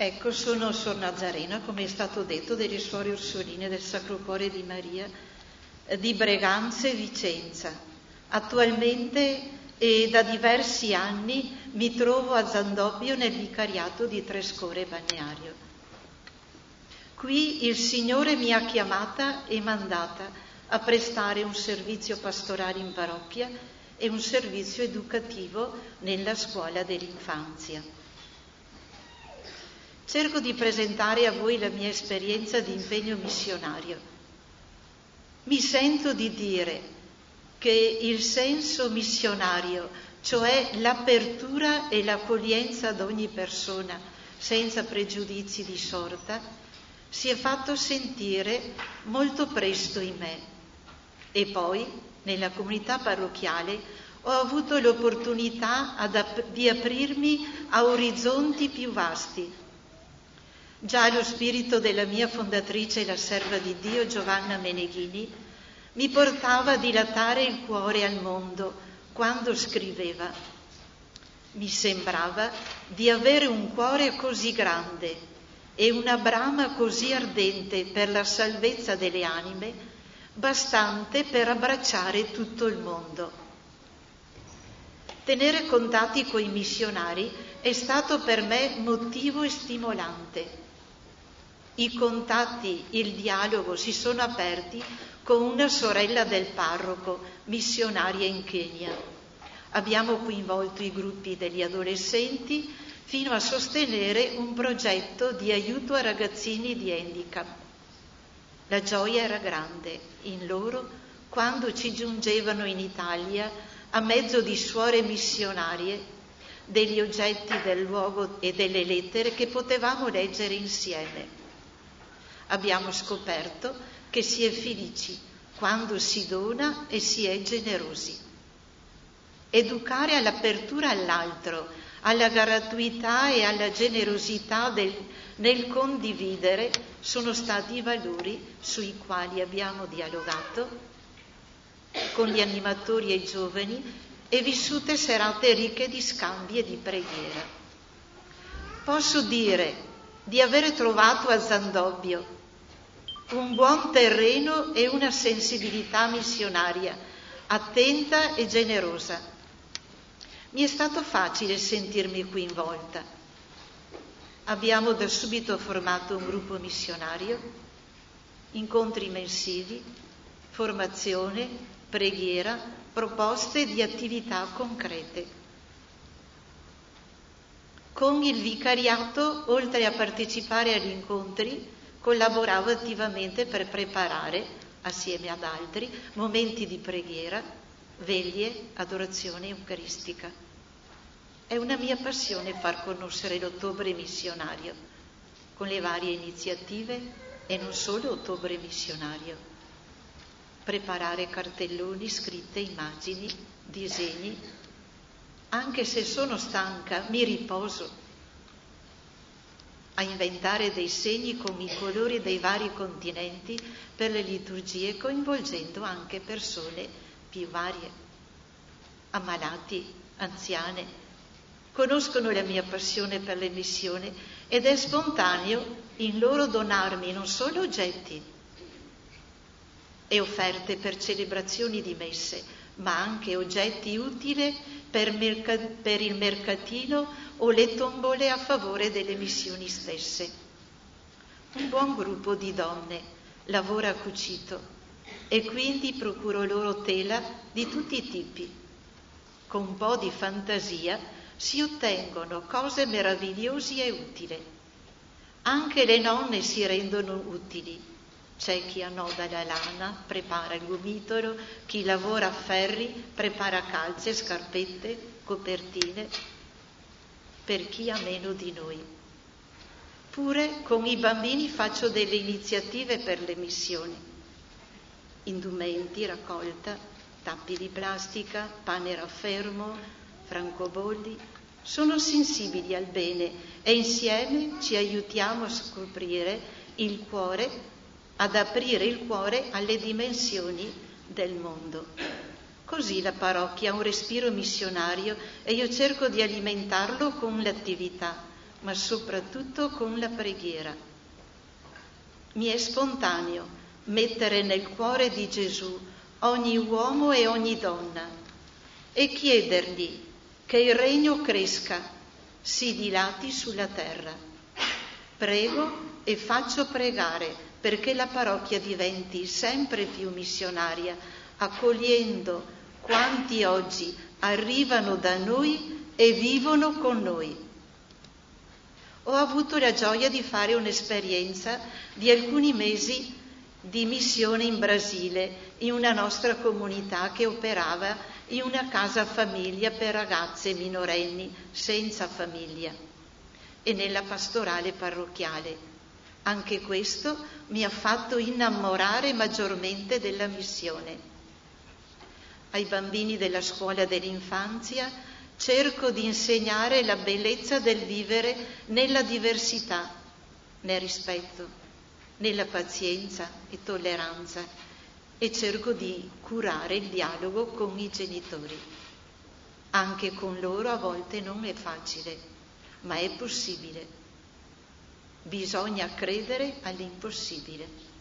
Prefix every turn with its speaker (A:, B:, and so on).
A: Ecco, sono Sor Nazarena, come è stato detto, delle Suore Orsoline del Sacro Cuore di Maria di Breganze e Vicenza. Attualmente e da diversi anni mi trovo a Zandobio nel vicariato di Trescore Balneario. Qui il Signore mi ha chiamata e mandata a prestare un servizio pastorale in parrocchia e un servizio educativo nella scuola dell'infanzia. Cerco di presentare a voi la mia esperienza di impegno missionario. Mi sento di dire che il senso missionario, cioè l'apertura e l'accoglienza ad ogni persona senza pregiudizi di sorta, si è fatto sentire molto presto in me. E poi, nella comunità parrocchiale, ho avuto l'opportunità di aprirmi a orizzonti più vasti. Già lo spirito della mia fondatrice, la serva di Dio Giovanna Meneghini, mi portava a dilatare il cuore al mondo quando scriveva. Mi sembrava di avere un cuore così grande e una brama così ardente per la salvezza delle anime, bastante per abbracciare tutto il mondo. Tenere contatti coi missionari è stato per me motivo e stimolante. I contatti, il dialogo si sono aperti con una sorella del parroco, missionaria in Kenya. Abbiamo coinvolto i gruppi degli adolescenti fino a sostenere un progetto di aiuto a ragazzini di handicap. La gioia era grande in loro quando ci giungevano in Italia, a mezzo di suore missionarie, degli oggetti del luogo e delle lettere che potevamo leggere insieme. Abbiamo scoperto che si è felici quando si dona e si è generosi. Educare all'apertura all'altro, alla gratuità e alla generosità nel condividere sono stati i valori sui quali abbiamo dialogato con gli animatori e i giovani e vissute serate ricche di scambi e di preghiera. Posso dire di aver trovato a Zandobio un buon terreno e una sensibilità missionaria attenta e generosa. Mi è stato facile sentirmi coinvolta. Abbiamo da subito formato un gruppo missionario, incontri mensili, formazione, preghiera, proposte di attività concrete. Con il vicariato, oltre a partecipare agli incontri, collaboravo attivamente per preparare, assieme ad altri, momenti di preghiera, veglie, adorazione eucaristica. È una mia passione far conoscere l'ottobre missionario, con le varie iniziative e non solo ottobre missionario. Preparare cartelloni, scritte, immagini, disegni. Anche se sono stanca, mi riposo a inventare dei segni con i colori dei vari continenti per le liturgie, coinvolgendo anche persone più varie, ammalati, anziane. Conoscono la mia passione per le missioni ed è spontaneo in loro donarmi non solo oggetti e offerte per celebrazioni di messe, ma anche oggetti utili per il mercatino o le tombole a favore delle missioni stesse. Un buon gruppo di donne lavora a cucito e quindi procuro loro tela di tutti i tipi. Con un po' di fantasia si ottengono cose meravigliose e utili. Anche le nonne si rendono utili. C'è chi annoda la lana, prepara il gomitolo, chi lavora a ferri, prepara calze, scarpette, copertine, per chi ha meno di noi. Pure con i bambini faccio delle iniziative per le missioni. Indumenti, raccolta, tappi di plastica, pane raffermo, francobolli. Sono sensibili al bene e insieme ci aiutiamo a scoprire il cuore, ad aprire il cuore alle dimensioni del mondo. Così la parrocchia ha un respiro missionario e io cerco di alimentarlo con l'attività, ma soprattutto con la preghiera. Mi è spontaneo mettere nel cuore di Gesù ogni uomo e ogni donna e chiedergli che il regno cresca, si dilati sulla terra. Prego e faccio pregare perché la parrocchia diventi sempre più missionaria, accogliendo quanti oggi arrivano da noi e vivono con noi. Ho avuto la gioia di fare un'esperienza di alcuni mesi di missione in Brasile, in una nostra comunità che operava in una casa famiglia per ragazze minorenni senza famiglia e nella pastorale parrocchiale. Anche questo mi ha fatto innamorare maggiormente della missione. Ai bambini della scuola dell'infanzia cerco di insegnare la bellezza del vivere nella diversità, nel rispetto, nella pazienza e tolleranza e cerco di curare il dialogo con i genitori. Anche con loro a volte non è facile, ma è possibile. Bisogna credere all'impossibile.